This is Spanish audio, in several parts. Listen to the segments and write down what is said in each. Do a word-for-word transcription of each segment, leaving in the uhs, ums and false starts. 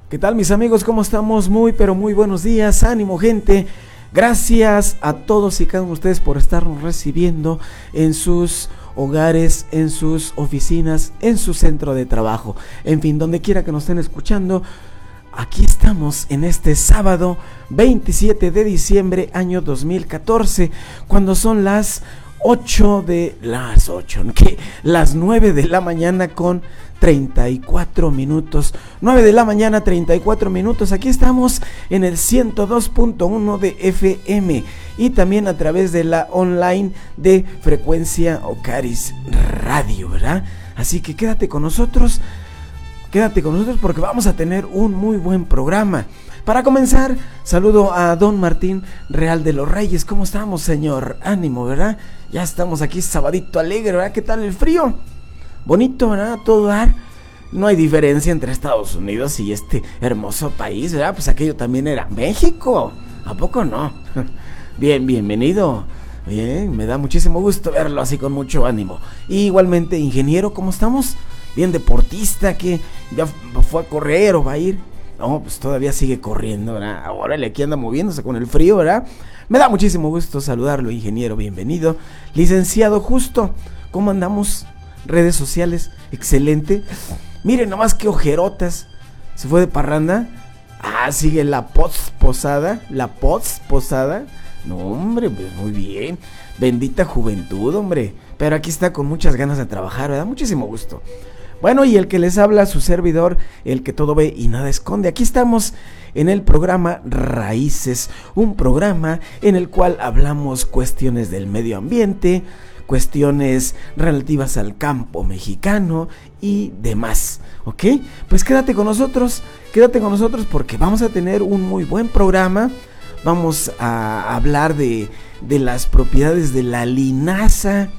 ¿Qué tal, mis amigos? ¿Cómo estamos? Muy, pero muy buenos días. Ánimo, gente. Gracias a todos y cada uno de ustedes por estarnos recibiendo en sus hogares, en sus oficinas, en su centro de trabajo. En fin, donde quiera que nos estén escuchando, aquí estamos en este sábado veintisiete de diciembre, año dos mil catorce, cuando son las ocho de las ocho, ¿qué? Las nueve de la mañana con treinta y cuatro minutos. nueve de la mañana, treinta y cuatro minutos. Aquí estamos en el ciento dos punto uno de F M y también a través de la online de Frecuencia Ocaris Radio, ¿verdad? Así que quédate con nosotros, quédate con nosotros porque vamos a tener un muy buen programa. Para comenzar, saludo a don Martín Real de los Reyes. ¿Cómo estamos, señor? Ánimo, ¿verdad? Ya estamos aquí sabadito alegre, ¿verdad? ¿Qué tal el frío? Bonito, ¿verdad? Todo dar. No hay diferencia entre Estados Unidos y este hermoso país, ¿verdad? Pues aquello también era México. ¿A poco no? Bien, bienvenido. Bien, me da muchísimo gusto verlo así con mucho ánimo. Y igualmente, ingeniero, ¿cómo estamos? Bien, deportista, que ya fue a correr o va a ir. No, pues todavía sigue corriendo, ¿verdad? Ahora le aquí anda moviéndose con el frío, ¿verdad? Me da muchísimo gusto saludarlo, ingeniero, bienvenido. Licenciado Justo, ¿cómo andamos? Redes sociales, excelente. Miren nomás qué ojerotas. Se fue de parranda. Ah, sigue la post posada. La post posada. No, hombre, pues muy bien. Bendita juventud, hombre. Pero aquí está con muchas ganas de trabajar, ¿verdad? Muchísimo gusto. Bueno, y el que les habla, su servidor, el que todo ve y nada esconde. Aquí estamos en el programa Raíces, un programa en el cual hablamos cuestiones del medio ambiente, cuestiones relativas al campo mexicano y demás, ¿ok? Pues quédate con nosotros, quédate con nosotros porque vamos a tener un muy buen programa. Vamos a hablar de, de las propiedades de la linaza,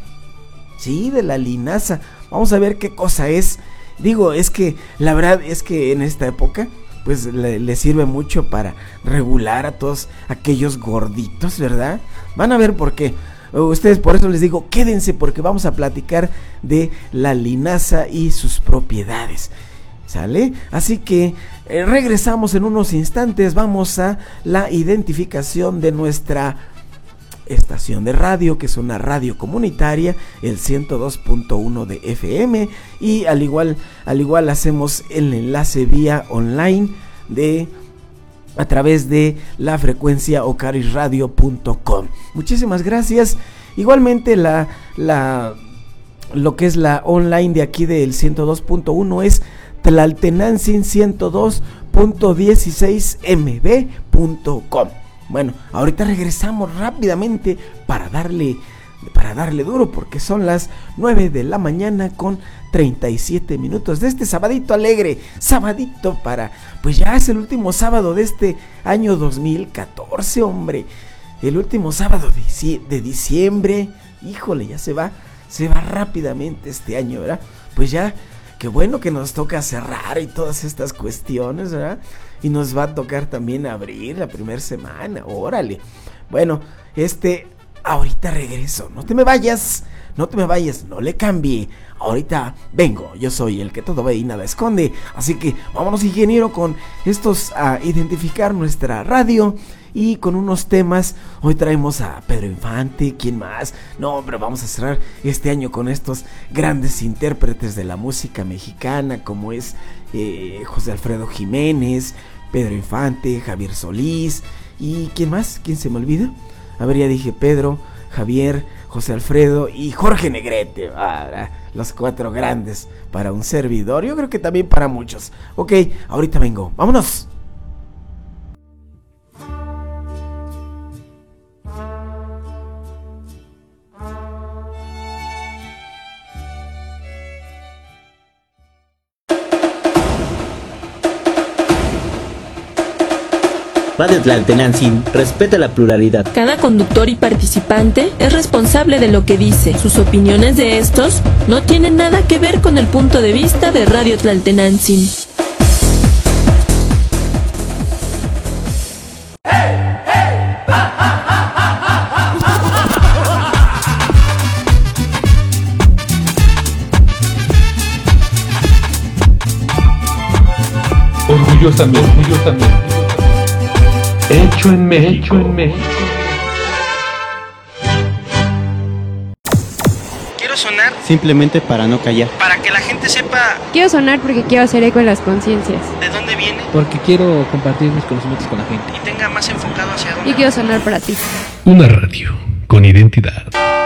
sí, de la linaza. Vamos a ver qué cosa es. Digo, es que la verdad es que en esta época pues le, le sirve mucho para regular a todos aquellos gorditos, ¿verdad? Van a ver por qué. Ustedes, por eso les digo, quédense porque vamos a platicar de la linaza y sus propiedades, ¿sale? Así que eh, regresamos en unos instantes. Vamos a la identificación de nuestra estación de radio, que es una radio comunitaria, el ciento dos punto uno de F M, y al igual, al igual hacemos el enlace vía online de a través de la frecuencia ocaris radio punto com. Muchísimas gracias. Igualmente la, la lo que es la online de aquí del ciento dos punto uno es Tlaltenantzin ciento dos punto dieciséis m b punto com. Bueno, ahorita regresamos rápidamente para darle, para darle duro porque son las nueve de la mañana con treinta y siete minutos de este sabadito alegre, sabadito para, pues ya es el último sábado de este año dos mil catorce, hombre, el último sábado de, de diciembre, híjole, ya se va, se va rápidamente este año, ¿verdad? Pues ya, qué bueno que nos toca cerrar y todas estas cuestiones, ¿verdad? Y nos va a tocar también abrir la primera semana, órale. Bueno, este, ahorita regreso, no te me vayas, no te me vayas, no le cambie. Ahorita vengo, yo soy el que todo ve y nada esconde. Así que vámonos, ingeniero, con estos a identificar nuestra radio y con unos temas. Hoy traemos a Pedro Infante, ¿quién más? No, pero vamos a cerrar este año con estos grandes intérpretes de la música mexicana, como es eh, José Alfredo Jiménez, Pedro Infante, Javier Solís y ¿quién más? ¿Quién se me olvida? A ver, ya dije Pedro, Javier, José Alfredo y Jorge Negrete. Ah, los cuatro grandes para un servidor, yo creo que también para muchos. Ok, ahorita vengo, vámonos. Radio Tlaltenantzin respeta la pluralidad. Cada conductor y participante es responsable de lo que dice. Sus opiniones de estos no tienen nada que ver con el punto de vista de Radio Tlaltenantzin. Orgullo orgullosamente, orgullosamente. Hecho en México, hecho en México. Quiero sonar Simplemente para no callar. para que la gente sepa Quiero sonar porque quiero hacer eco en las conciencias. de dónde viene Porque quiero compartir mis conocimientos con la gente. y tenga más enfocado hacia dónde. Y quiero sonar para ti. Una radio con identidad.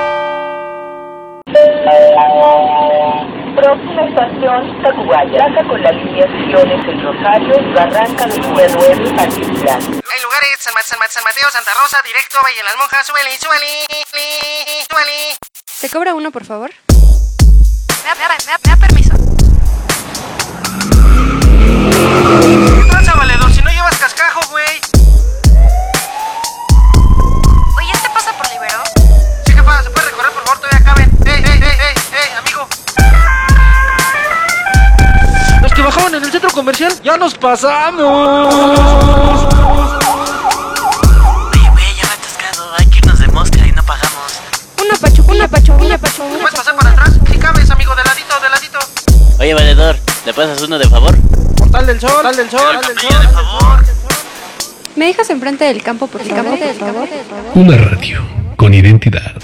Próxima estación, Tacubaya. Saca con la línea Siones El Rosario, Barranca del Pueblo, Actividad. Hay lugares, San, Ma- San, Ma- San Mateo, Santa Rosa, directo, Valle de las Monjas, súbele, súbele, súbele. ¿Se cobra uno, por favor? Me da, me da, me da, me da permiso. ¿Qué tranza, valedor? Si no llevas cascajo, güey. Oye, ¿este pasa por Libero? Sí, jefa, se puede recorrer, por favor, todavía caben. ¡Ey, ey, ey, ey, ey, amigo! Los que bajaban en el centro comercial, ya nos pasamos. Oye, güey, ya me he atascado. Hay que irnos de mosca y no pagamos. Una pachu, una pachu, una pachu, una ¿Puedes pasar para atrás? Si cabes, amigo, de ladito, de ladito. Oye, valedor, ¿le pasas uno de favor? Portal del sol, portal del sol, Pero el portal del camello, de sol. favor. ¿Me dejas enfrente del campo, por favor? Enfrente del campo, por favor. Una radio con identidad.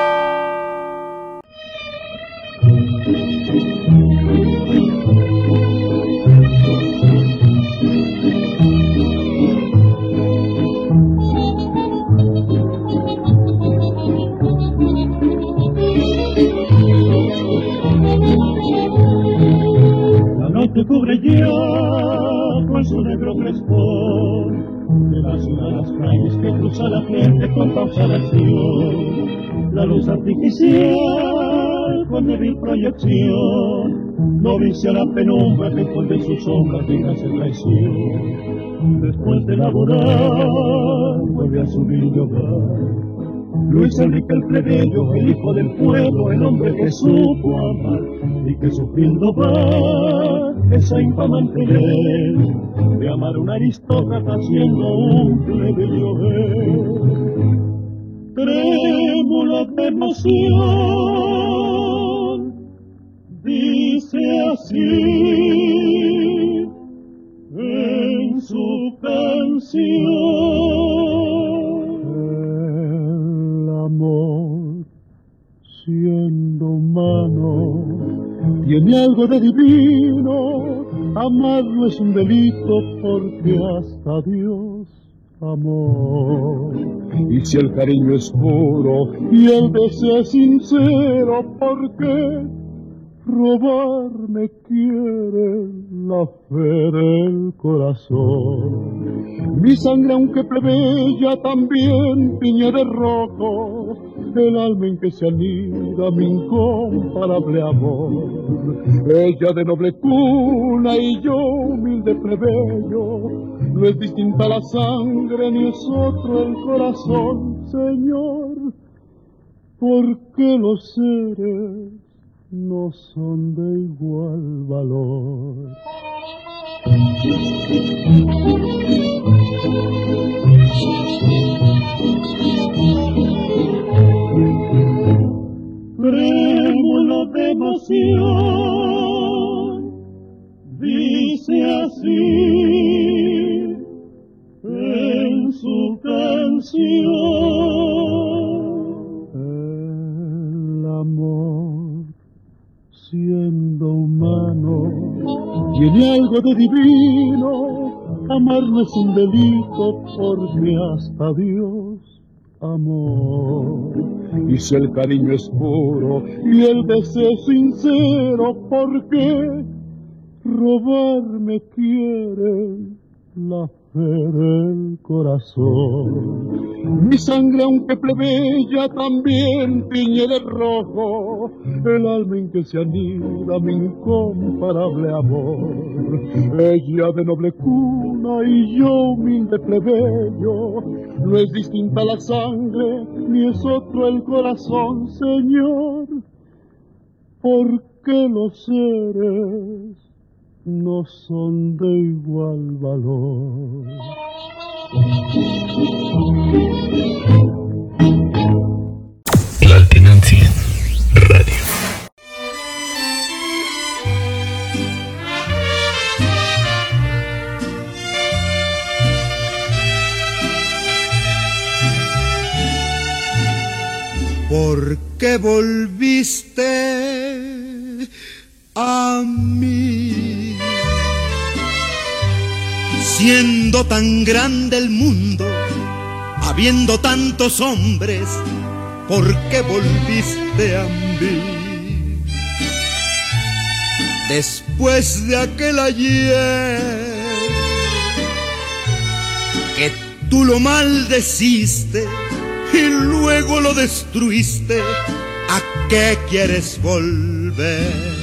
La noche cubre ya con su negro crespón de la ciudad a las calles que cruza la gente con pausa de acción. La luz artificial con débil proyección no vicia la penumbra que esconde sus sombras y hace traición. Después de laborar vuelve a su humilde hogar Luis Enrique el plebeyo, el hijo del pueblo, el hombre que supo amar y que sufriendo va esa infamante ley de amar a un aristócrata siendo un plebeyo él. Trémulo de emoción, dice así en su canción. Amor, siendo humano, tiene algo de divino. Amarlo es un delito porque hasta Dios amó. Y si el cariño es puro y el deseo es sincero, ¿por qué robarme quiere la fe del corazón? Mi sangre, aunque plebeya, también tiñe de rojo el alma en que se anida mi incomparable amor. Ella de noble cuna y yo humilde plebeyo, no es distinta la sangre ni es otro el corazón, Señor, porque los seres no son de igual valor. Trémulo de emoción, dice así en su canción. El amor, siendo humano, tiene algo de divino. Amar no es un delito porque hasta Dios amó. Y si el cariño es puro y el deseo sincero, ¿por qué robarme quieren la fe del corazón? Mi sangre, aunque plebeya, también tiñe de rojo el alma en que se anida mi incomparable amor. Ella de noble cuna y yo humilde plebeyo, no es distinta la sangre ni es otro el corazón, Señor, porque los seres no son de igual valor. La Alternancia Radio. ¿por qué volviste a mí? Siendo tan grande el mundo, habiendo tantos hombres, ¿por qué volviste a mí? Después de aquel ayer que tú lo maldeciste y luego lo destruiste, ¿a qué quieres volver?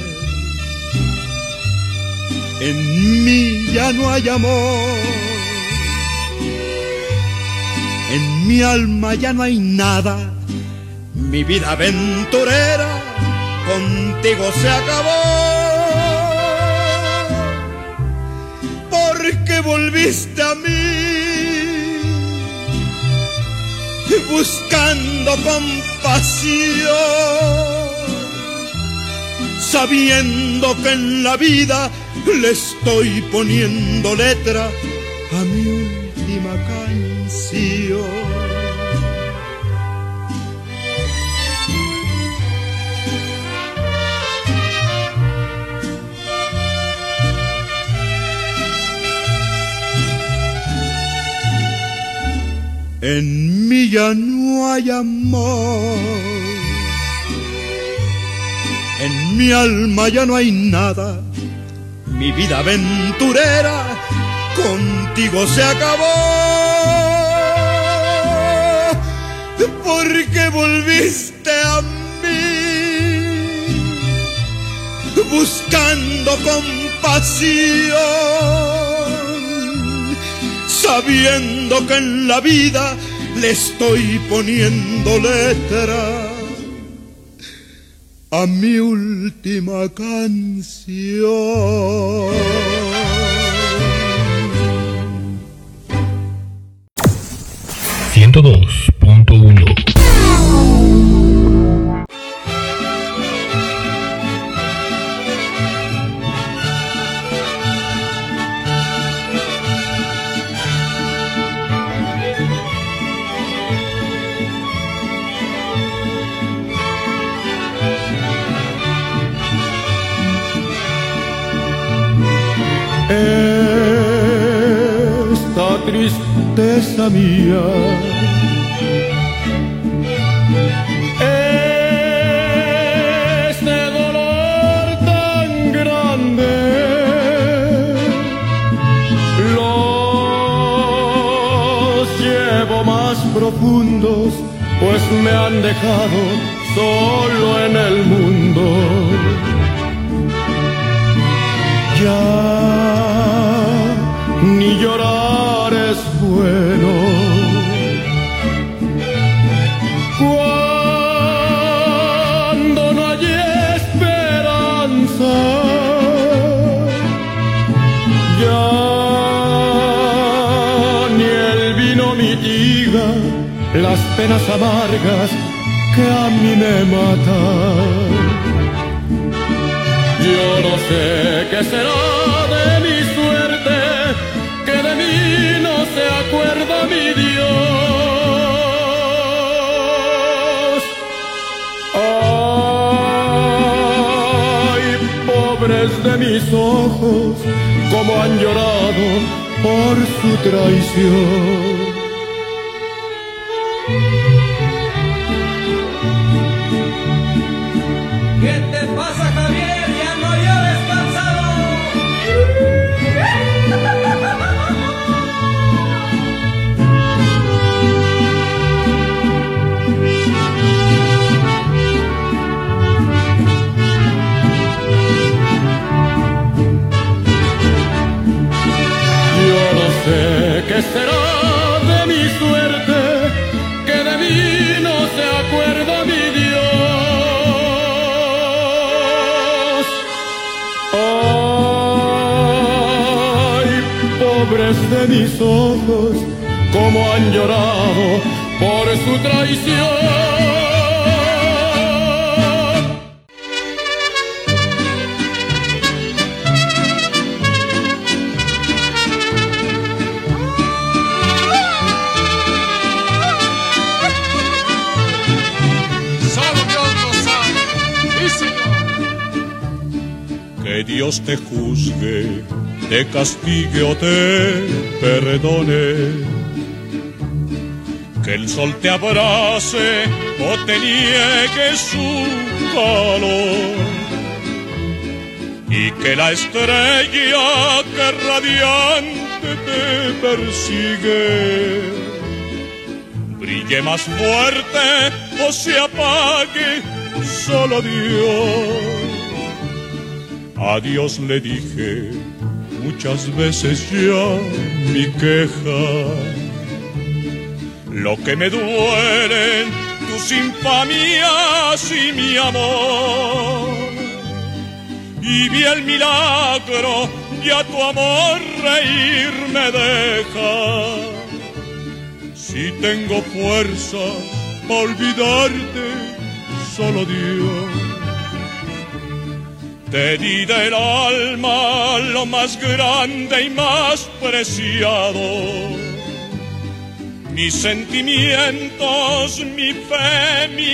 En mí ya no hay amor, en mi alma ya no hay nada, mi vida aventurera contigo se acabó. ¿Por qué volviste a mí buscando compasión, sabiendo que en la vida le estoy poniendo letra a mi última canción? En mí ya no hay amor, en mi alma ya no hay nada, mi vida aventurera contigo se acabó. ¿Por qué volviste a mí buscando compasión, sabiendo que en la vida le estoy poniendo letra a mi última canción? ciento dos punto uno. Esta tristeza mía, este dolor tan grande, los llevo más profundos, pues me han dejado solo en el mundo. Ya ni llorar es bueno cuando no hay esperanza. Ya ni el vino mitiga las penas amargas que a mí me matan. Yo no sé qué será de mi suerte, que de mí no se acuerda mi Dios. Ay, pobres de mis ojos, cómo han llorado por su traición. ¿Qué te pasa, Javier? Ya no llores, cansado. Yo no sé qué será de mi suerte, que de mí no se acuerda mi Dios. Ay, pobres de mis ojos, cómo han llorado por su traición. Que Dios te juzgue, te castigue o te perdone. Que el sol te abrace o te niegue su calor. Y que la estrella que radiante te persigue brille más fuerte o se apague solo Dios. A Dios le dije muchas veces ya mi queja, lo que me duelen tus infamias y mi amor. Y vi el milagro, ya tu amor reír me deja. Si tengo fuerzas para olvidarte, solo Dios. Te di del alma lo más grande y más preciado, mis sentimientos, mi fe, mi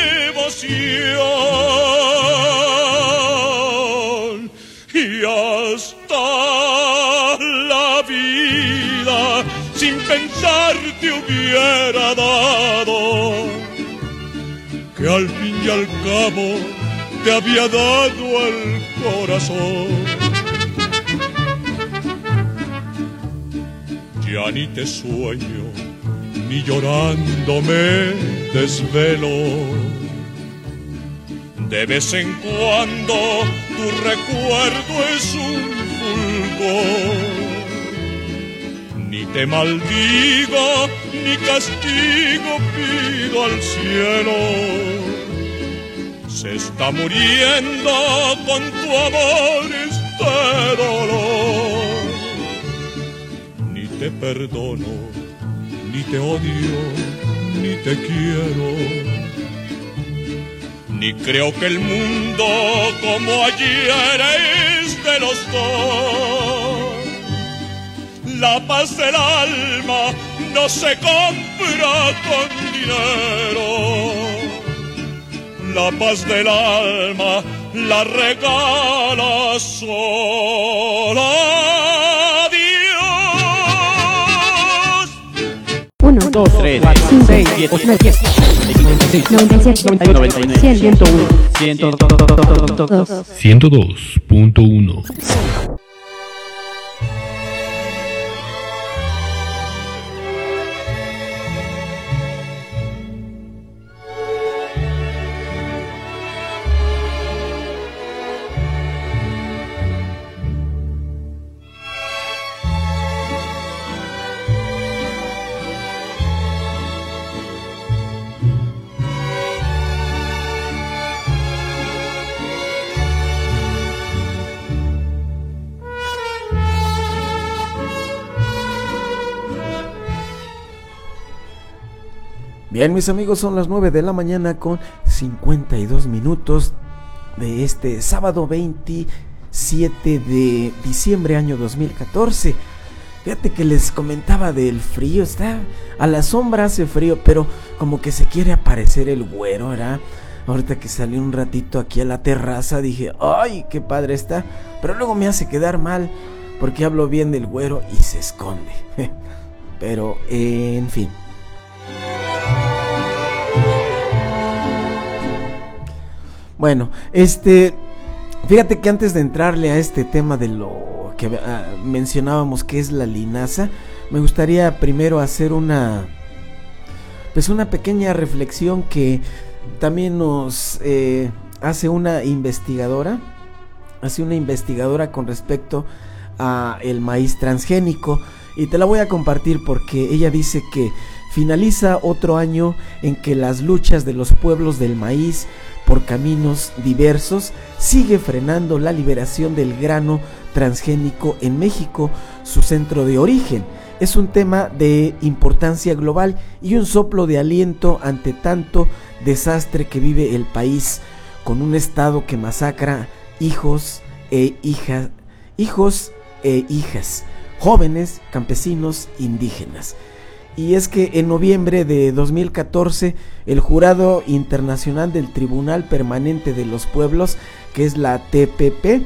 devoción. Y hasta la vida sin pensar te hubiera dado, que al fin y al cabo te había dado el corazón. Ya ni te sueño, ni llorando me desvelo. De vez en cuando tu recuerdo es un fulgor. Ni te maldigo, ni castigo pido al cielo. Se está muriendo con tu amor este dolor. Ni te perdono, ni te odio, ni te quiero. Ni creo que el mundo como ayer es de los dos. La paz del alma no se compra con dinero. La paz del alma la regala sola Dios. Uno, dos, tres, cuatro, cinco, seis, siete, ocho, nueve, diez, noventa y seis, noventa y siete, noventa y nueve, cien, ciento uno, ciento dos, ciento dos punto uno. Bien, mis amigos, son las nueve de la mañana con cincuenta y dos minutos de este sábado veintisiete de diciembre año dos mil catorce. Fíjate que les comentaba del frío, está a la sombra, hace frío, pero como que se quiere aparecer el güero, ¿verdad? Ahorita que salí un ratito aquí a la terraza dije, ¡ay, qué padre está! Pero luego me hace quedar mal porque hablo bien del güero y se esconde. Pero, eh, en fin. Bueno, este, fíjate que antes de entrarle a este tema de lo que uh, mencionábamos que es la linaza, me gustaría primero hacer una, pues una pequeña reflexión que también nos eh, hace una investigadora, hace una investigadora con respecto a el maíz transgénico, y te la voy a compartir porque ella dice que finaliza otro año en que las luchas de los pueblos del maíz por caminos diversos sigue frenando la liberación del grano transgénico en México, su centro de origen. Es un tema de importancia global y un soplo de aliento ante tanto desastre que vive el país, con un estado que masacra hijos e hijas, hijos e hijas, jóvenes, campesinos, indígenas. Y es que en noviembre de dos mil catorce el Jurado Internacional del Tribunal Permanente de los Pueblos, que es la T P P,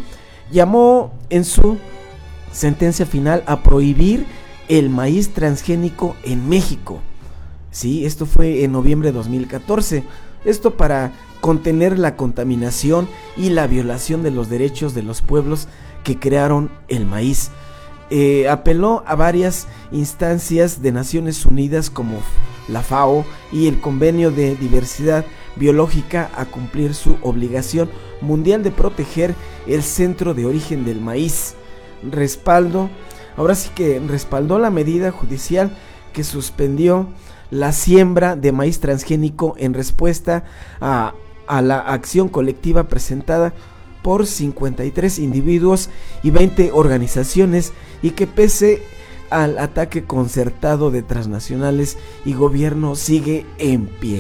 llamó en su sentencia final a prohibir el maíz transgénico en México. Sí, esto fue en noviembre de dos mil catorce. Esto para contener la contaminación y la violación de los derechos de los pueblos que crearon el maíz. Eh, apeló a varias instancias de Naciones Unidas como la FAO y el Convenio de Diversidad Biológica a cumplir su obligación mundial de proteger el centro de origen del maíz. Respaldo, ahora sí que respaldó la medida judicial que suspendió la siembra de maíz transgénico en respuesta a, a la acción colectiva presentada por cincuenta y tres individuos y veinte organizaciones, y que pese al ataque concertado de transnacionales y gobierno sigue en pie.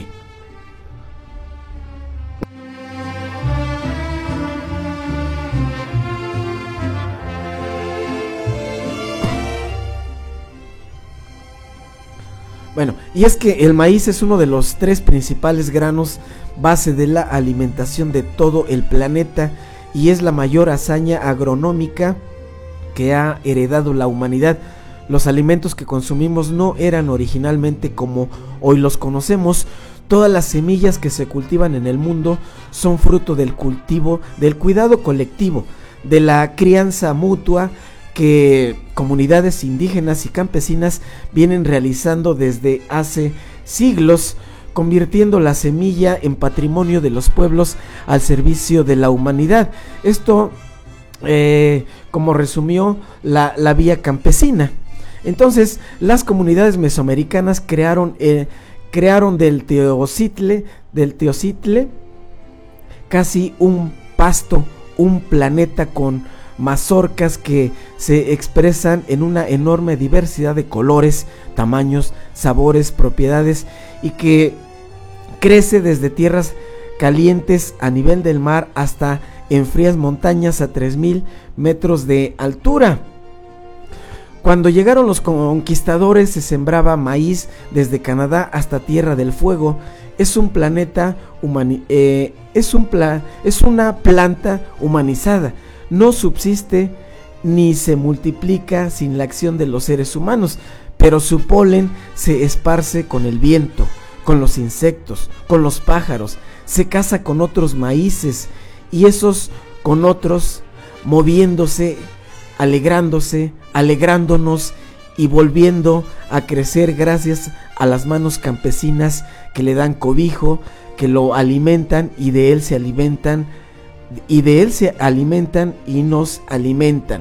Bueno, y es que el maíz es uno de los tres principales granos base de la alimentación de todo el planeta y es la mayor hazaña agronómica que ha heredado la humanidad. Los alimentos que consumimos no eran originalmente como hoy los conocemos. Todas las semillas que se cultivan en el mundo son fruto del cultivo, del cuidado colectivo, de la crianza mutua que comunidades indígenas y campesinas vienen realizando desde hace siglos, convirtiendo la semilla en patrimonio de los pueblos al servicio de la humanidad. Esto, eh, como resumió la, la vía campesina. Entonces, las comunidades mesoamericanas crearon, eh, crearon del teocitle, del teocitle casi un pasto, un planeta con mazorcas que se expresan en una enorme diversidad de colores, tamaños, sabores, propiedades, y que crece desde tierras calientes a nivel del mar hasta en frías montañas a tres mil metros de altura. Cuando llegaron los conquistadores se sembraba maíz desde Canadá hasta Tierra del Fuego. Es un planeta humani- eh, es un pla- es una planta humanizada. No subsiste ni se multiplica sin la acción de los seres humanos, pero su polen se esparce con el viento, con los insectos, con los pájaros, se casa con otros maíces y esos con otros, moviéndose, alegrándose, alegrándonos y volviendo a crecer gracias a las manos campesinas que le dan cobijo, que lo alimentan y de él se alimentan y de él se alimentan y nos alimentan.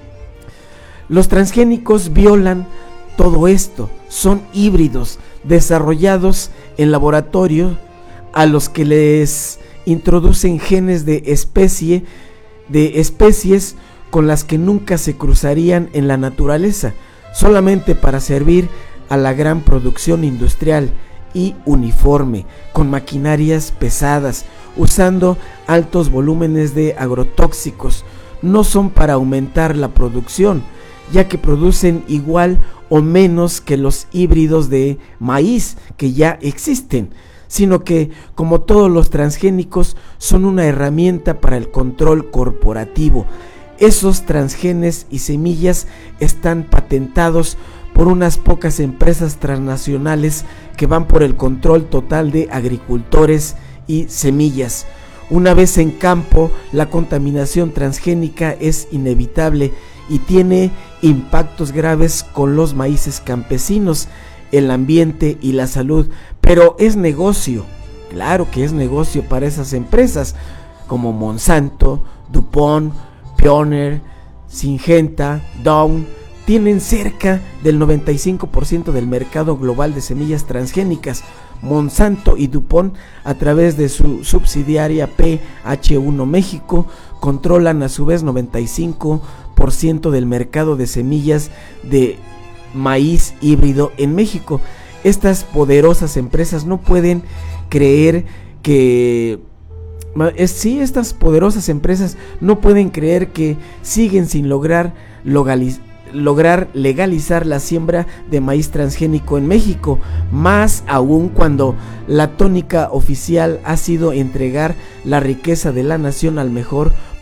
Los transgénicos violan todo esto, son híbridos desarrollados en laboratorio a los que les introducen genes de especie de especies con las que nunca se cruzarían en la naturaleza, solamente para servir a la gran producción industrial y uniforme, con maquinarias pesadas, usando altos volúmenes de agrotóxicos. No son para aumentar la producción, ya que producen igual o menos que los híbridos de maíz que ya existen, sino que, como todos los transgénicos, son una herramienta para el control corporativo. Esos transgenes y semillas están patentados por unas pocas empresas transnacionales que van por el control total de agricultores y semillas. Una vez en campo, la contaminación transgénica es inevitable y tiene impactos graves con los maíces campesinos, el ambiente y la salud, pero es negocio, claro que es negocio para esas empresas como Monsanto, DuPont, Pioneer, Syngenta, Dow. Tienen cerca del noventa y cinco por ciento del mercado global de semillas transgénicas. Monsanto y DuPont, a través de su subsidiaria P H uno México, controlan a su vez noventa y cinco por ciento del mercado de semillas de maíz híbrido en México. Estas poderosas empresas no pueden creer que es, sí, estas poderosas empresas no pueden creer que siguen sin lograr localizar lograr legalizar la siembra de maíz transgénico en México, más aún cuando la tónica oficial ha sido entregar la riqueza de la nación al mejor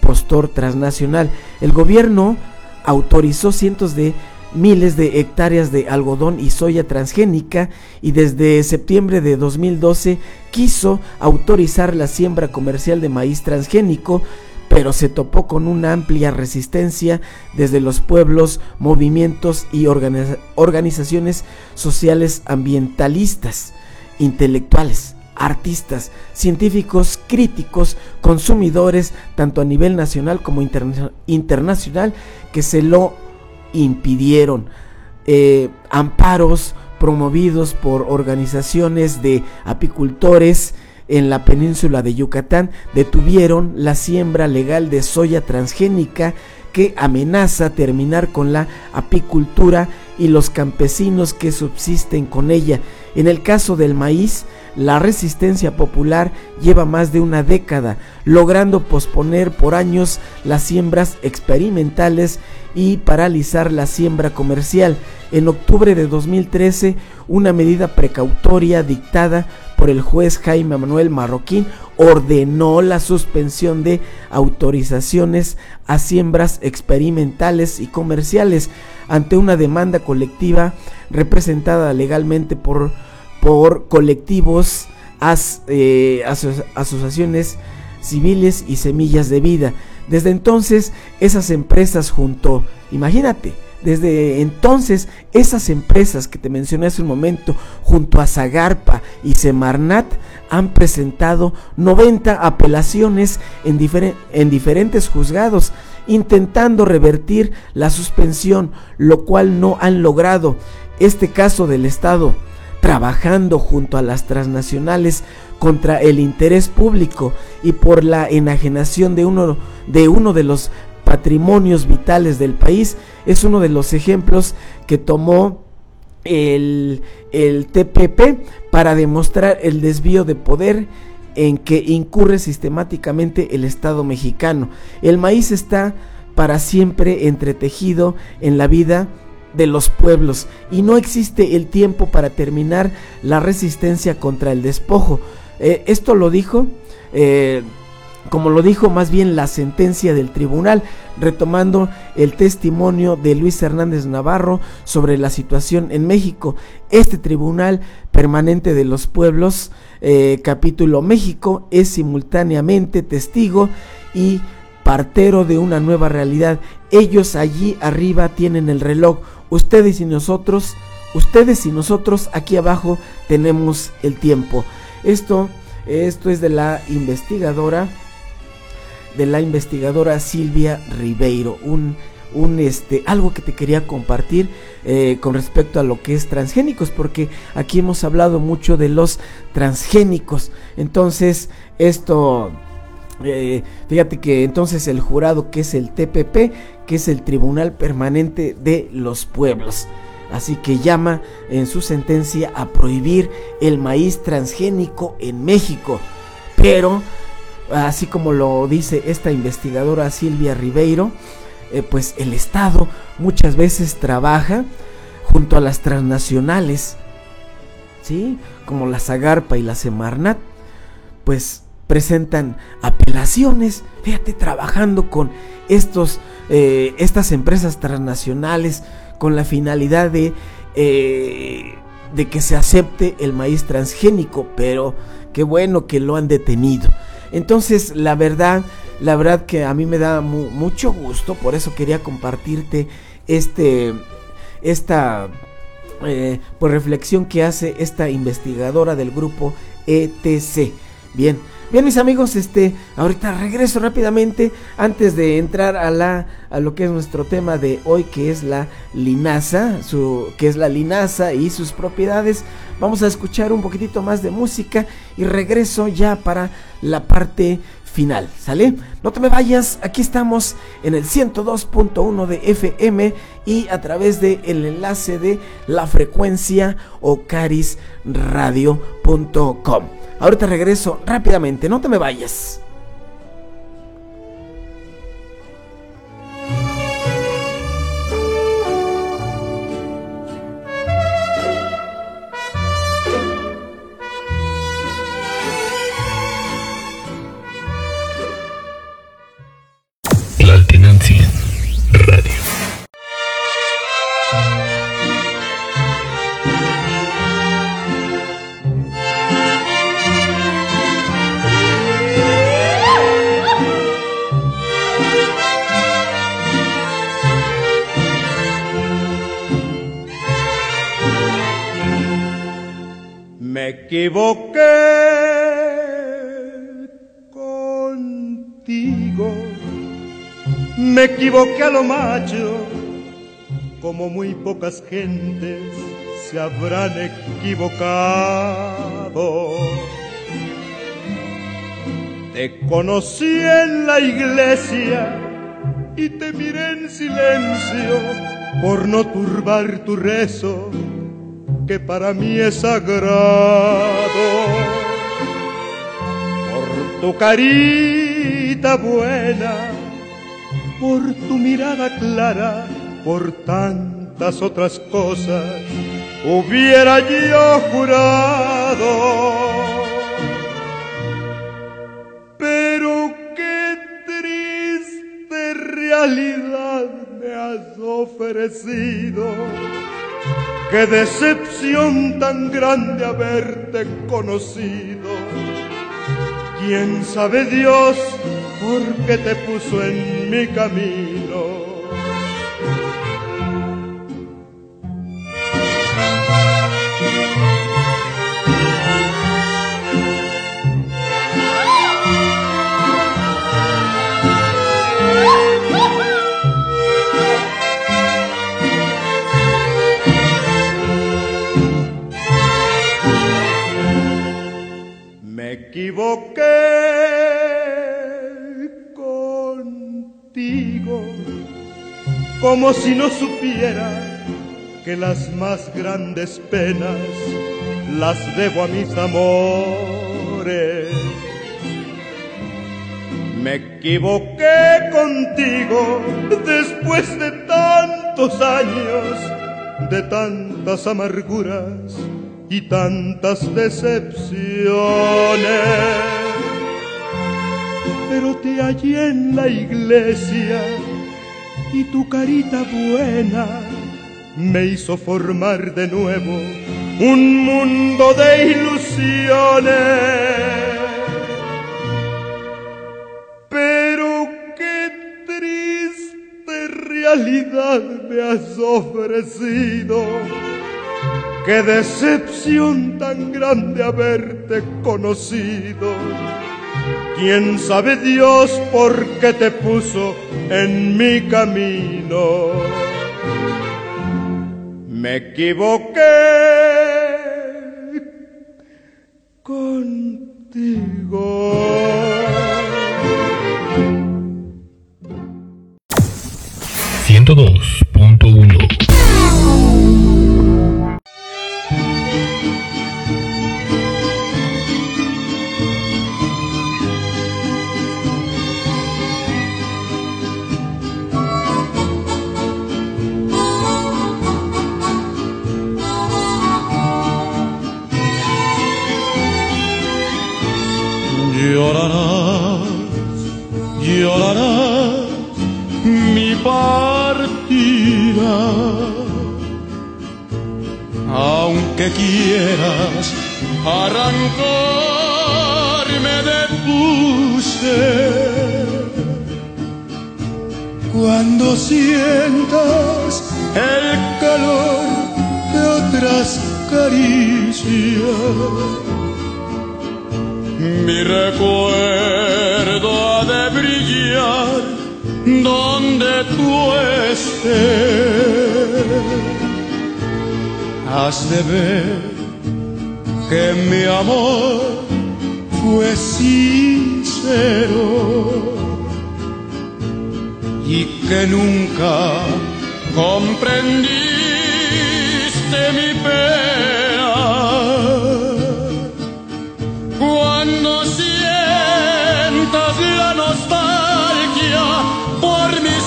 postor transnacional. El gobierno autorizó cientos de miles de hectáreas de algodón y soya transgénica y desde septiembre de dos mil doce quiso autorizar la siembra comercial de maíz transgénico, pero se topó con una amplia resistencia desde los pueblos, movimientos y organiza- organizaciones sociales ambientalistas, intelectuales, artistas, científicos, críticos, consumidores, tanto a nivel nacional como interna- internacional, que se lo impidieron. Eh, amparos promovidos por organizaciones de apicultores en la península de Yucatán detuvieron la siembra legal de soya transgénica que amenaza terminar con la apicultura y los campesinos que subsisten con ella. En el caso del maíz, la resistencia popular lleva más de una década, logrando posponer por años las siembras experimentales y paralizar la siembra comercial. En octubre de dos mil trece, una medida precautoria dictada por el juez Jaime Manuel Marroquín ordenó la suspensión de autorizaciones a siembras experimentales y comerciales ante una demanda colectiva representada legalmente por, por colectivos, as, eh, aso- asociaciones civiles y semillas de vida. Desde entonces, esas empresas junto, imagínate, desde entonces esas empresas que te mencioné hace un momento, junto a Zagarpa y Semarnat, han presentado noventa apelaciones en, difer- en diferentes juzgados, intentando revertir la suspensión, lo cual no han logrado. Este caso del Estado, trabajando junto a las transnacionales contra el interés público y por la enajenación de uno de, uno de los patrimonios vitales del país, es uno de los ejemplos que tomó el, el T P P para demostrar el desvío de poder en que incurre sistemáticamente el Estado mexicano. El maíz está para siempre entretejido en la vida de los pueblos y no existe el tiempo para terminar la resistencia contra el despojo. Eh, esto lo dijo, eh, como lo dijo más bien la sentencia del tribunal, retomando el testimonio de Luis Hernández Navarro sobre la situación en México. Este Tribunal Permanente de los Pueblos, eh, capítulo México, es simultáneamente testigo y partero de una nueva realidad. Ellos allí arriba tienen el reloj, ustedes y nosotros, ustedes y nosotros aquí abajo tenemos el tiempo. Esto, esto es de la investigadora, de la investigadora Silvia Ribeiro, un, un este, algo que te quería compartir eh, con respecto a lo que es transgénicos, porque aquí hemos hablado mucho de los transgénicos. Entonces, esto, eh, fíjate que entonces el jurado, que es el T P P, que es el Tribunal Permanente de los Pueblos, así que llama en su sentencia a prohibir el maíz transgénico en México. Pero así como lo dice esta investigadora Silvia Ribeiro, eh, pues el Estado muchas veces trabaja junto a las transnacionales, ¿sí? Como la Zagarpa y la Semarnat, pues presentan apelaciones, fíjate, trabajando con estos, eh, estas empresas transnacionales con la finalidad de, eh, de que se acepte el maíz transgénico, pero qué bueno que lo han detenido. Entonces, la verdad, la verdad que a mí me da mu- mucho gusto, por eso quería compartirte este, esta eh, pues reflexión que hace esta investigadora del grupo E T C. Bien, bien mis amigos, este, ahorita regreso rápidamente antes de entrar a la, a lo que es nuestro tema de hoy, que es la linaza, su, que es la linaza y sus propiedades. Vamos a escuchar un poquitito más de música y regreso ya para la parte final, ¿sale? No te me vayas, aquí estamos en el ciento dos punto uno de F M y a través del enlace de la frecuencia o caris radio punto com. Ahorita regreso rápidamente, no te me vayas. equivoqué contigo, me equivoqué a lo macho, como muy pocas gentes se habrán equivocado. Te conocí en la iglesia y te miré en silencio por no turbar tu rezo, que para mí es sagrado. Por tu carita buena, por tu mirada clara, por tantas otras cosas, hubiera yo jurado. Pero qué triste realidad me has ofrecido, qué decepción tan grande haberte conocido. ¿Quién sabe Dios por qué te puso en mi camino? Me equivoqué contigo, como si no supiera que las más grandes penas las debo a mis amores. Me equivoqué contigo después de tantos años, de tantas amarguras y tantas decepciones. Pero te hallé en la iglesia y tu carita buena me hizo formar de nuevo un mundo de ilusiones. Pero qué triste realidad me has ofrecido, qué decepción tan grande haberte conocido. ¿Quién sabe Dios por qué te puso en mi camino? Me equivoqué contigo. ciento dos punto uno. Llorarás, llorarás mi partida, aunque quieras arrancarme de tu ser. Cuando sientas el calor de otras caricias, mi recuerdo ha de brillar donde tú estés. Has de ver que mi amor fue sincero y que nunca comprendiste mi pena. Cuando sientas la nostalgia por mis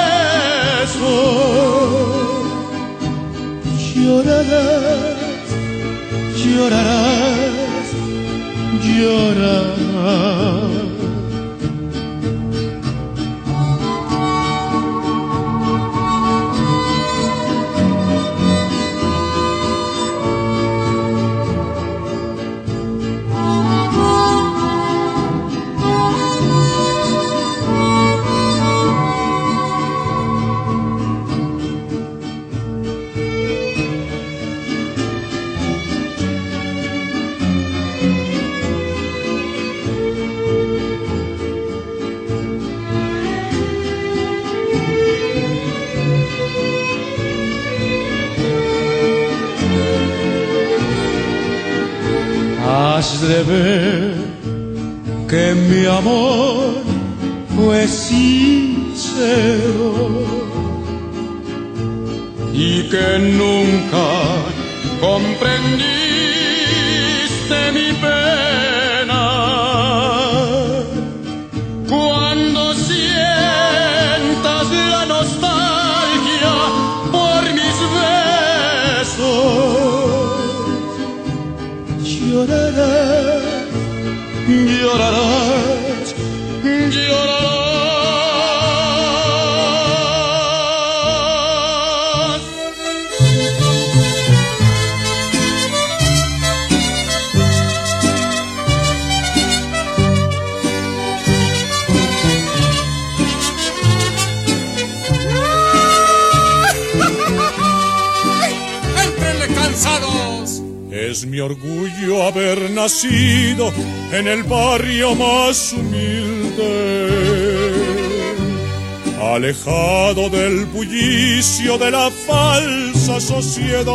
besos, llorarás, llorarás, llorarás. has de ver que mi amor fue sincero y que nunca comprendiste mi pena. Cuando sientas la nostalgia por mis besos, llorarás, llorarás, llorarás. Es mi orgullo haber nacido en el barrio más humilde, alejado del bullicio de la falsa sociedad.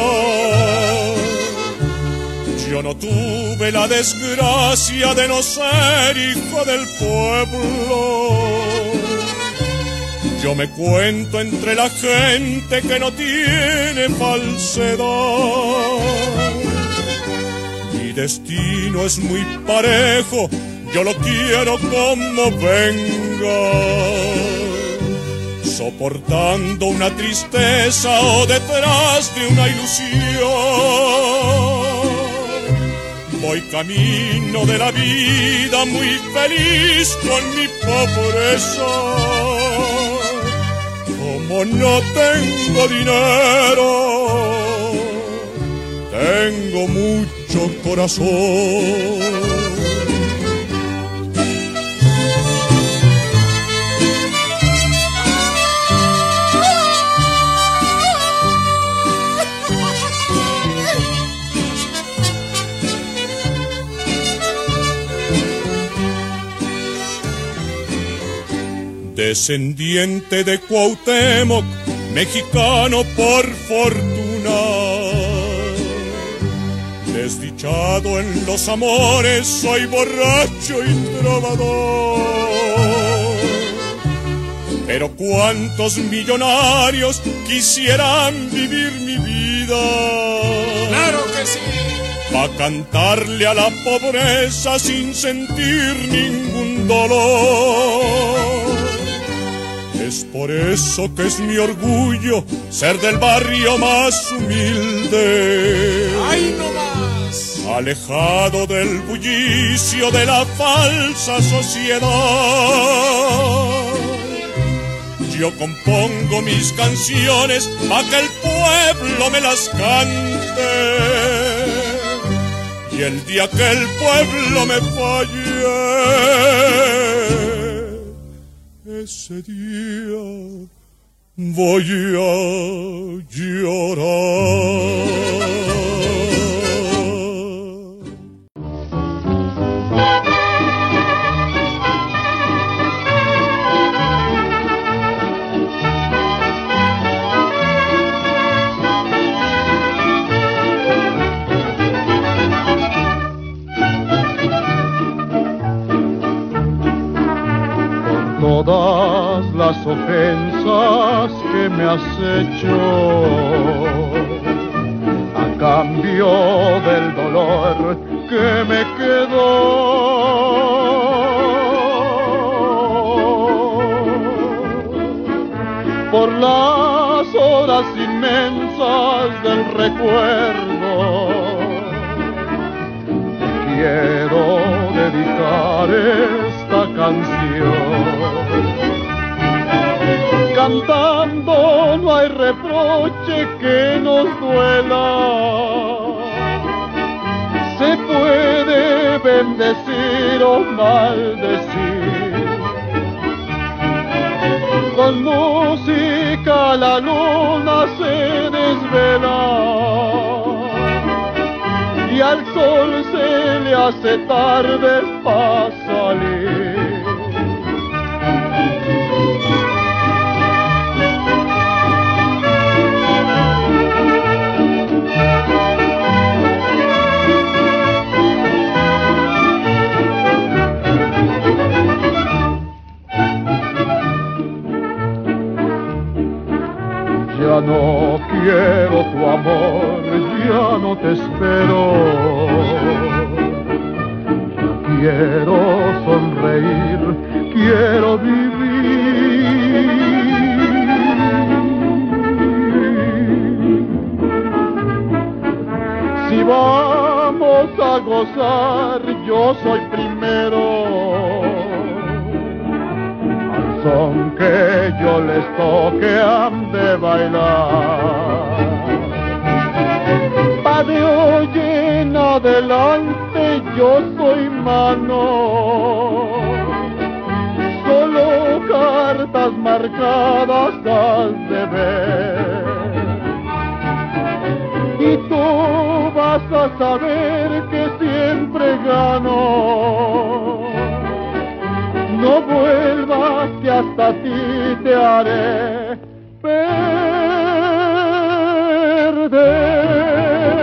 Yo no tuve la desgracia de no ser hijo del pueblo. Yo me cuento entre la gente que no tiene falsedad. Mi destino es muy parejo, yo lo quiero como venga, soportando una tristeza o detrás de una ilusión. Voy camino de la vida muy feliz con mi pobreza. Como no tengo dinero, tengo mucho corazón. Descendiente de Cuauhtémoc, mexicano por fortuna, desdichado en los amores, soy borracho y trovador. Pero cuántos millonarios quisieran vivir mi vida. ¡Claro que sí! Pa' cantarle a la pobreza sin sentir ningún dolor. Es por eso que es mi orgullo ser del barrio más humilde. ¡Ay, no más! Alejado del bullicio de la falsa sociedad. Yo compongo mis canciones pa' que el pueblo me las cante. Y el día que el pueblo me falle, ese día voy a llorar. Todas las ofensas que me has hecho, a cambio del dolor que me quedó, por las horas inmensas del recuerdo, te quiero dedicar esta canción. Cantando no hay reproche que nos duela, se puede bendecir o maldecir. Con música la luna se desvela y al sol se le hace tarde para salir. quiero sonreír, quiero vivir. Si vamos a gozar, yo soy primero. Al son que yo les toque han de bailar. Pa' de hoy en adelante yo soy mano. Solo cartas marcadas has de ver. Y tú vas a saber que siempre gano. No vuelvas que hasta ti te haré perder.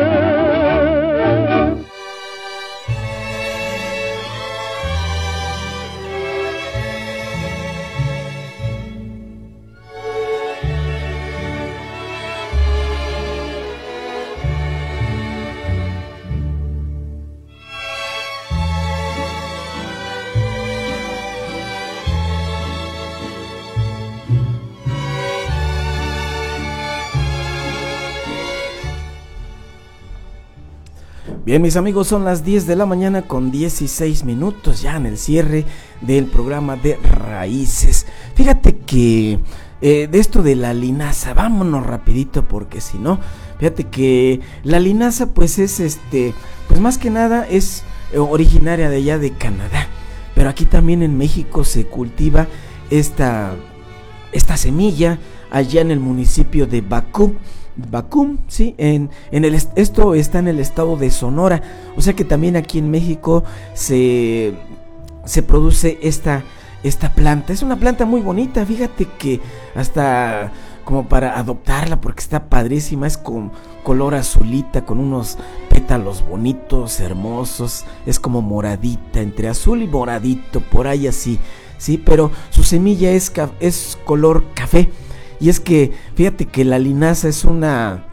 Bien, mis amigos, son las diez de la mañana con dieciséis minutos, ya en el cierre del programa de Raíces. Fíjate que eh, de esto de la linaza, vámonos rapidito porque si no, fíjate que la linaza pues es este, pues más que nada es originaria de allá de Canadá, pero aquí también en México se cultiva esta, esta semilla allá en el municipio de Bacú. Bacum, sí, en, en el esto está en el estado de Sonora, o sea que también aquí en México se, se produce esta, esta planta. Es una planta muy bonita, fíjate que hasta como para adoptarla porque está padrísima, es con color azulita, con unos pétalos bonitos, hermosos, es como moradita, entre azul y moradito, por ahí así, sí, pero su semilla es, es color café. Y es que, fíjate que la linaza es una,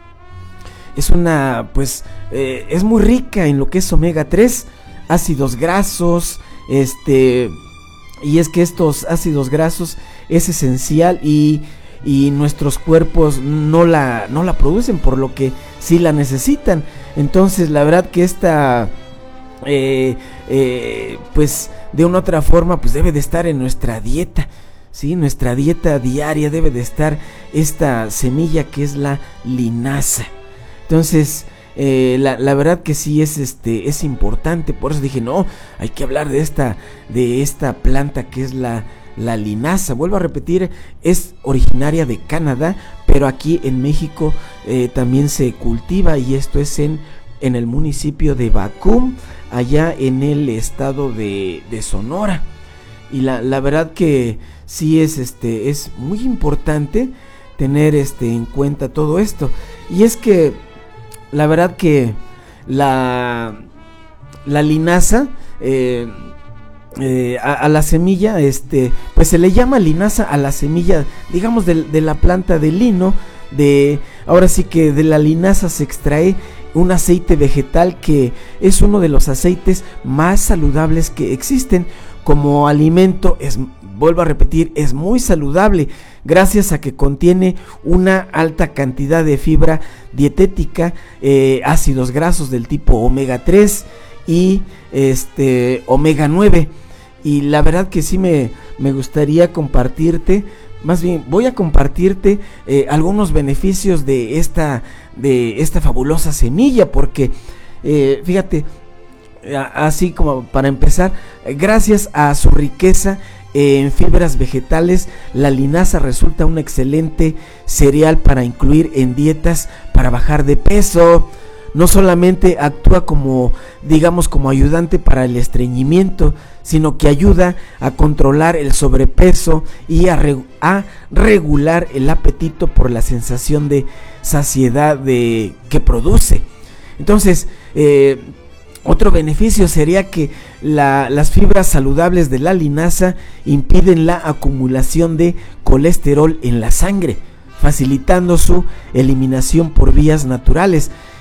es una, pues, eh, es muy rica en lo que es omega tres, ácidos grasos, este, y es que estos ácidos grasos es esencial y, y nuestros cuerpos no la, no la producen, por lo que sí la necesitan. Entonces, la verdad que esta, eh, eh, pues, de una u otra forma, pues debe de estar en nuestra dieta. Sí, nuestra dieta diaria debe de estar esta semilla que es la linaza. Entonces, eh, la, la verdad que sí es este es importante. Por eso dije, no, hay que hablar de esta de esta planta que es la, la linaza. Vuelvo a repetir, es originaria de Canadá, pero aquí en México eh, también se cultiva, y esto es en, en el municipio de Bacum, allá en el estado de, de Sonora. Y la, la verdad que sí es este es muy importante tener este en cuenta todo esto. Y es que la verdad que la la linaza eh, eh, a, a la semilla este pues se le llama linaza a la semilla, digamos, de, de la planta de lino. De ahora sí que de la linaza se extrae un aceite vegetal que es uno de los aceites más saludables que existen. Como alimento, es, vuelvo a repetir, es muy saludable gracias a que contiene una alta cantidad de fibra dietética, eh, ácidos grasos del tipo omega tres y este omega nueve. Y la verdad que sí me, me gustaría compartirte, más bien voy a compartirte eh, algunos beneficios de esta, de esta fabulosa semilla, porque eh, fíjate, así como para empezar, gracias a su riqueza en fibras vegetales, la linaza resulta un excelente cereal para incluir en dietas para bajar de peso. No solamente actúa como, digamos, como ayudante para el estreñimiento, sino que ayuda a controlar el sobrepeso y a, re- a regular el apetito por la sensación de saciedad de, que produce. Entonces, eh, otro beneficio sería que la, las fibras saludables de la linaza impiden la acumulación de colesterol en la sangre, facilitando su eliminación por vías naturales.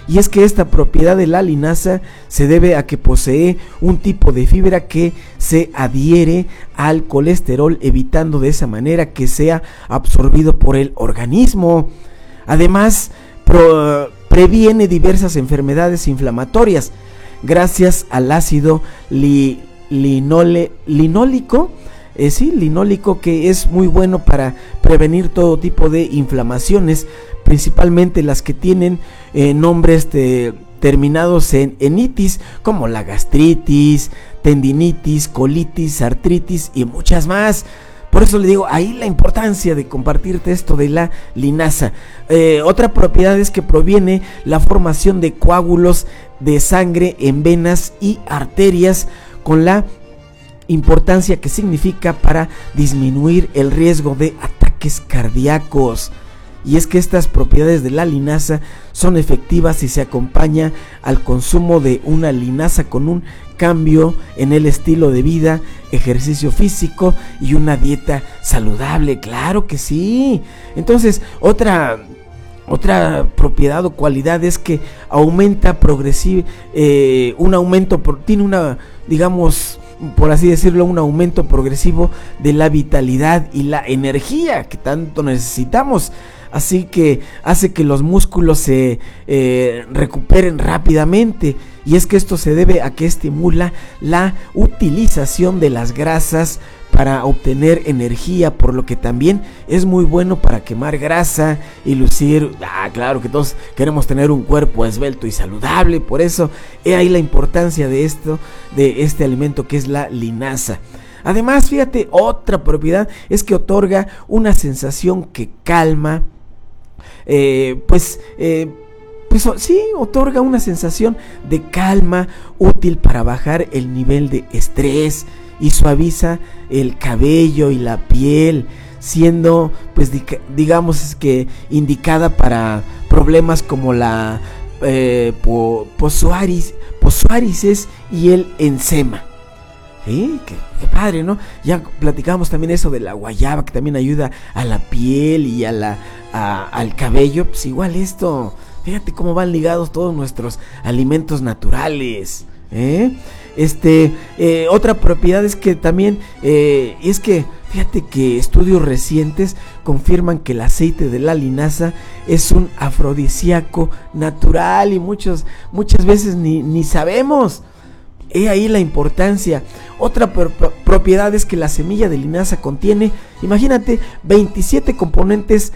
y es que esta propiedad de la linaza se debe a que posee un tipo de fibra que se adhiere al colesterol, evitando de esa manera que sea absorbido por el organismo. Además, pro, previene diversas enfermedades inflamatorias gracias al ácido li, linole, linólico, eh, sí, linólico, que es muy bueno para prevenir todo tipo de inflamaciones, principalmente las que tienen eh, nombres de, terminados en enitis, como la gastritis, tendinitis, colitis, artritis y muchas más. Por eso le digo, ahí la importancia de compartirte esto de la linaza. Eh, otra propiedad es que proviene la formación de coágulos de sangre en venas y arterias, con la importancia que significa para disminuir el riesgo de ataques cardíacos. Y es que estas propiedades de la linaza son efectivas si se acompaña al consumo de una linaza con un cambio en el estilo de vida, ejercicio físico y una dieta saludable. Claro que sí. Entonces, otra otra propiedad o cualidad es que aumenta progresivo, eh, un aumento, tiene una, digamos, por así decirlo, un aumento progresivo de la vitalidad y la energía que tanto necesitamos. Así que hace que los músculos se eh, recuperen rápidamente, y es que esto se debe a que estimula la utilización de las grasas para obtener energía, por lo que también es muy bueno para quemar grasa y lucir. Ah, claro que todos queremos tener un cuerpo esbelto y saludable, por eso he ahí la importancia de esto, de este alimento que es la linaza. Además, fíjate, otra propiedad es que otorga una sensación que calma, eh, pues, eh, pues sí, otorga una sensación de calma útil para bajar el nivel de estrés y suaviza el cabello y la piel, siendo, pues, digamos que indicada para problemas como la eh, po, posuaris, posuarices y el eczema. Sí, qué, qué padre, ¿no? Ya platicamos también eso de la guayaba, que también ayuda a la piel y a la a, al cabello. Pues igual esto, fíjate cómo van ligados todos nuestros alimentos naturales, ¿eh? Este, eh, otra propiedad es que también, eh, es que, fíjate que estudios recientes confirman que el aceite de la linaza es un afrodisíaco natural y muchos, muchas veces ni, ni sabemos. He ahí la importancia. Otra pro- propiedad es que la semilla de linaza contiene, imagínate, veintisiete componentes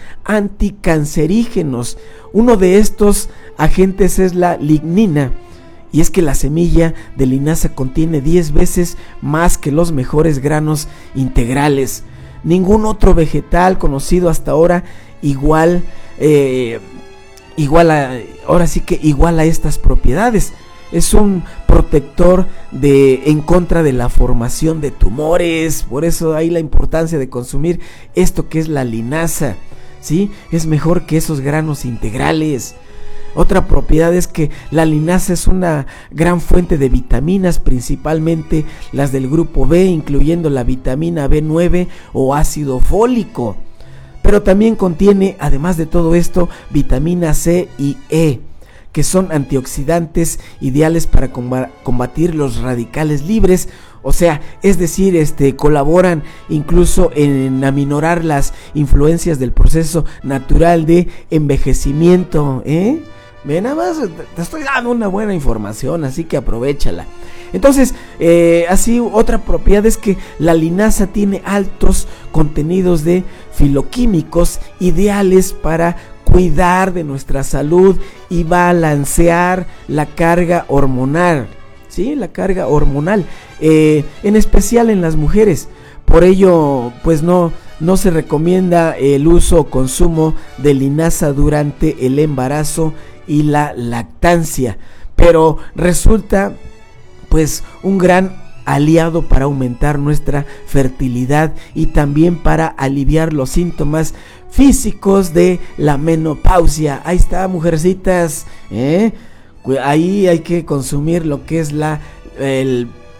anticancerígenos. Uno de estos agentes es la lignina. Y es que la semilla de linaza contiene diez veces más que los mejores granos integrales. Ningún otro vegetal conocido hasta ahora igual, eh, igual a, ahora sí que igual a estas propiedades. Es un protector de, en contra de la formación de tumores. Por eso hay la importancia de consumir esto que es la linaza, ¿sí? Es mejor que esos granos integrales. Otra propiedad es que la linaza es una gran fuente de vitaminas, principalmente las del grupo B, incluyendo la vitamina B nueve o ácido fólico. Pero también contiene, además de todo esto, vitamina C y E, que son antioxidantes ideales para combatir los radicales libres. O sea, es decir, este, colaboran incluso en aminorar las influencias del proceso natural de envejecimiento, ¿eh? Ve, nada más te estoy dando una buena información, así que aprovéchala. Entonces, eh, así otra propiedad es que la linaza tiene altos contenidos de filoquímicos ideales para cuidar de nuestra salud y balancear la carga hormonal, ¿sí? La carga hormonal, eh, en especial en las mujeres. Por ello, pues no, no se recomienda el uso o consumo de linaza durante el embarazo y la lactancia, pero resulta pues un gran aliado para aumentar nuestra fertilidad y también para aliviar los síntomas físicos de la menopausia. Ahí está, mujercitas, ¿eh? Ahí hay que consumir lo que es la el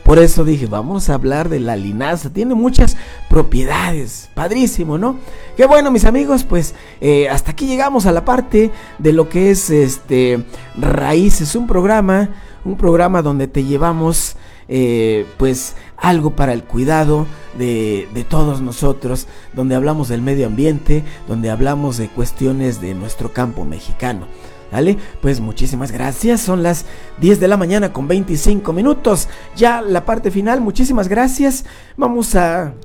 Por eso dije, vamos a hablar de la linaza. Tiene muchas propiedades. Padrísimo, ¿no? Qué bueno, mis amigos, pues eh, hasta aquí llegamos a la parte de lo que es este Raíces, un programa, un programa donde te llevamos eh, pues algo para el cuidado de, de todos nosotros, donde hablamos del medio ambiente, donde hablamos de cuestiones de nuestro campo mexicano. ¿Vale? Pues muchísimas gracias, son las diez de la mañana con veinticinco minutos, ya la parte final, muchísimas gracias, vamos a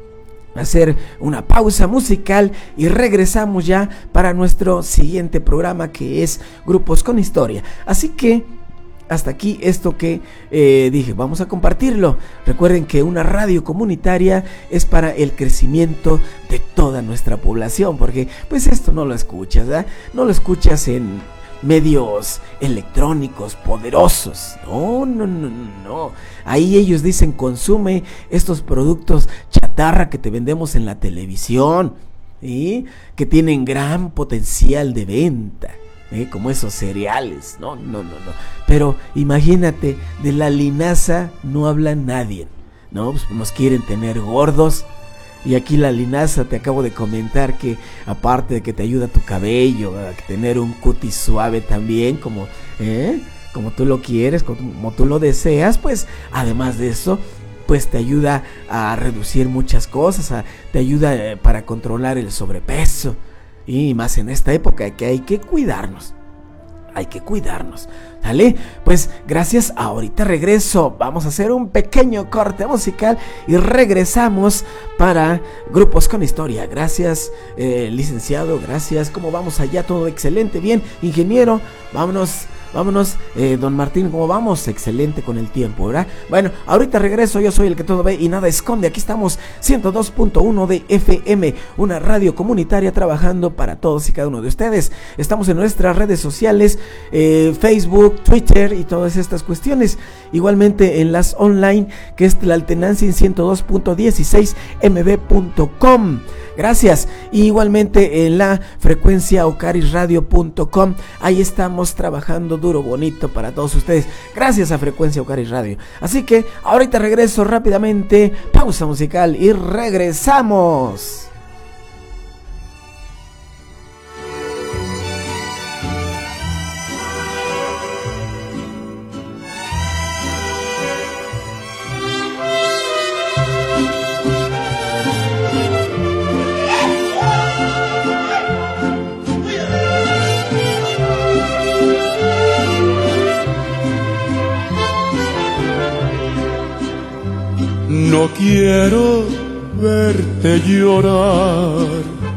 hacer una pausa musical y regresamos ya para nuestro siguiente programa que es Grupos con Historia, así que hasta aquí esto que eh, dije, vamos a compartirlo. Recuerden que una radio comunitaria es para el crecimiento de toda nuestra población, porque pues esto no lo escuchas, ¿verdad? No lo escuchas en medios electrónicos poderosos, no, no, no, no, ahí ellos dicen consume estos productos chatarra que te vendemos en la televisión, ¿sí? Que tienen gran potencial de venta, ¿eh? Como esos cereales, no, no, no, no, pero imagínate, de la linaza no habla nadie, no, pues nos quieren tener gordos. Y aquí la linaza, te acabo de comentar que aparte de que te ayuda a tu cabello, a tener un cutis suave también, como, ¿eh? como tú lo quieres, como tú lo deseas, pues además de eso, pues te ayuda a reducir muchas cosas, a, te ayuda eh, para controlar el sobrepeso. Y más en esta época que hay que cuidarnos, hay que cuidarnos. ¿Vale? Pues gracias, ahorita regreso, vamos a hacer un pequeño corte musical y regresamos para Grupos con Historia. Gracias, eh, licenciado, gracias, ¿cómo vamos allá? Todo excelente, bien, ingeniero, vámonos, vámonos, eh, don Martín, ¿cómo vamos? Excelente con el tiempo, ¿verdad? Bueno, ahorita regreso, yo soy el que todo ve y nada esconde, aquí estamos, ciento dos punto uno de F M, una radio comunitaria trabajando para todos y cada uno de ustedes. Estamos en nuestras redes sociales, eh, Facebook, Twitter y todas estas cuestiones, igualmente en las online que es Tlaltenanzin ciento dos punto dieciséis m b punto com. Gracias. Y igualmente en la frecuencia ocarisradio punto com, ahí estamos trabajando duro, bonito para todos ustedes. Gracias a Frecuencia Ocaris Radio. Así que ahorita regreso rápidamente, pausa musical y regresamos. No quiero verte llorar,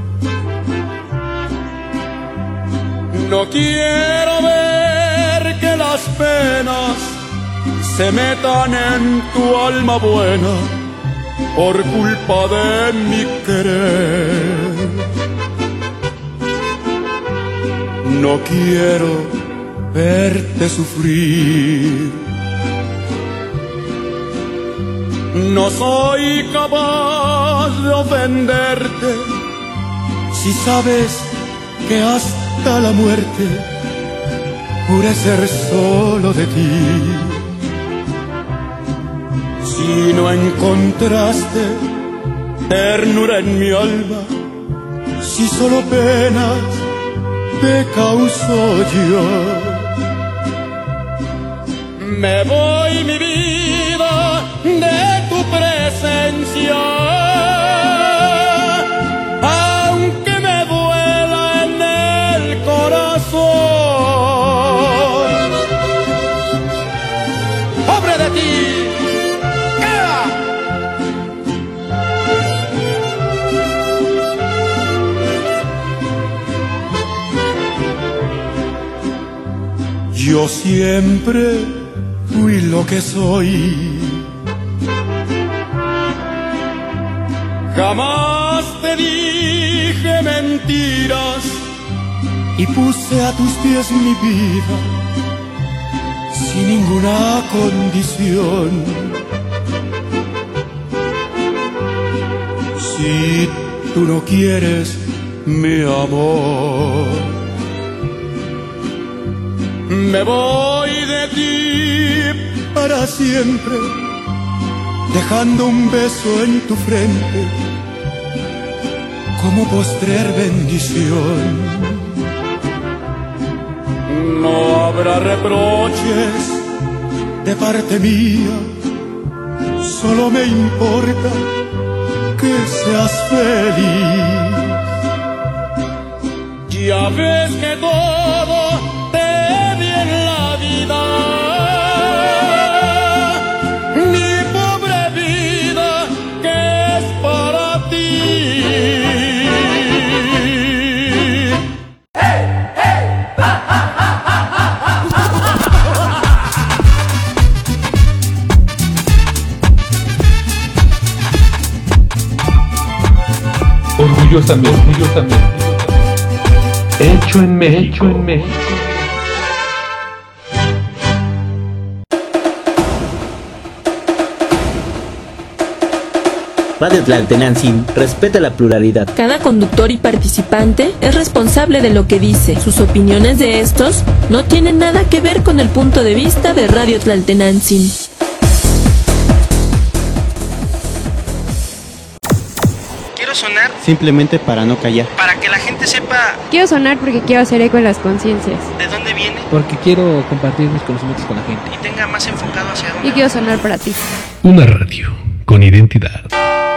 no quiero ver que las penas se metan en tu alma buena por culpa de mi querer. No quiero verte sufrir, no soy capaz de ofenderte si sabes que hasta la muerte juré ser solo de ti. Si no encontraste ternura en mi alma, si solo penas te causo yo, me voy mi vida de tu presencia, aunque me duela en el corazón. Pobre de ti, queda. Yo siempre fui lo que soy, jamás te dije mentiras y puse a tus pies mi vida sin ninguna condición. Si tú no quieres mi amor, me voy de ti para siempre, dejando un beso en tu frente como postrer bendición. No habrá reproches de parte mía, solo me importa que seas feliz. Ya ves que todo te viene en la vida, mi pobre vida que es para ti. ¡Hey, hey! ¡Ja, ja, ja, ja, ja! Orgullosamente, orgullosamente. Hecho en México, hecho en México. Radio Tlaltenantzin respeta la pluralidad. Cada conductor y participante es responsable de lo que dice. Sus opiniones de estos no tienen nada que ver con el punto de vista de Radio Tlaltenantzin. Quiero sonar simplemente para no callar. para que la gente sepa Quiero sonar porque quiero hacer eco en las conciencias. de dónde viene Porque quiero compartir mis conocimientos con la gente. y tenga más enfocado hacia dónde. Yo quiero sonar para ti. Una radio con identidad.